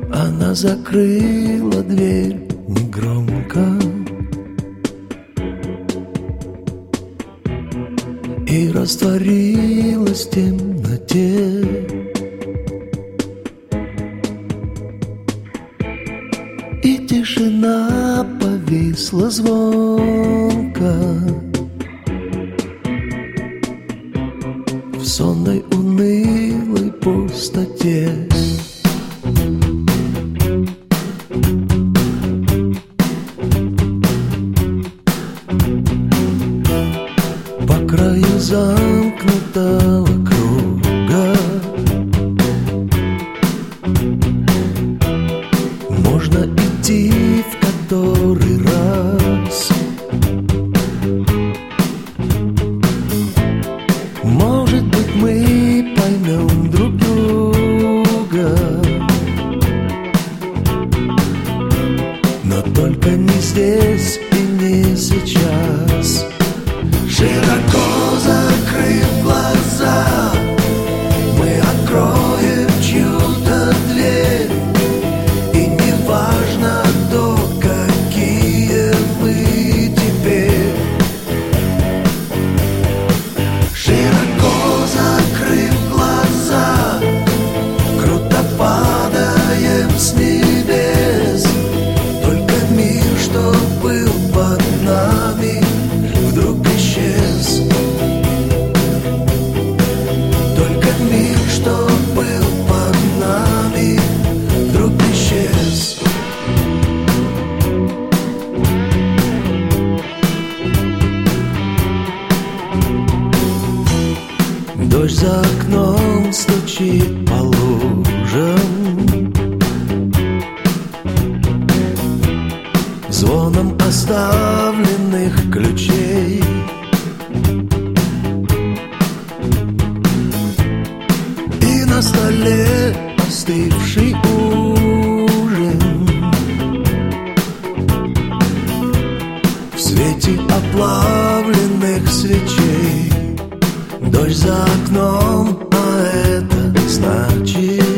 Она закрыла дверь негромко и растворилась в темноте. И тишина повисла звонко в сонной унылой пустоте. По краю замкнутого круга можно идти в который раз. Может быть, мы поймем друг друга, но только не здесь и не сейчас. Широко закрыв глаза, мы откроем чью-то дверь. И не важно, кто, какие мы теперь. Широко закрыв глаза, круто падаем с небес. Только мир, что был под нами, вдруг исчез. Только мир, что был под нами, вдруг исчез. Дождь за окном стучит по лужам, звоном оставленных ключей. И на столе остывший ужин в свете оплавленных свечей. Дождь за окном, а это значит